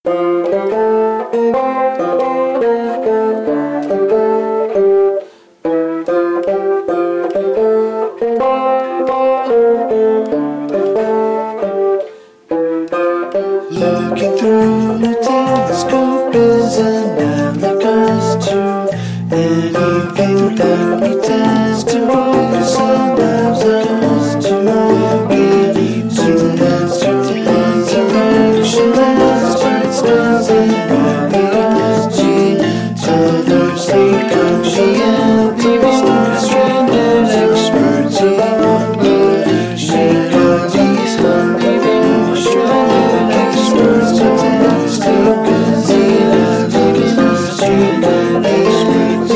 Looking through the telescope is analogous to anything that we test to focus and observe to really to dance to resurrection as stars in reality tether sleep conscientiously stranded expertise shake of these hungry stranded experts to dance to gazelle stranded experts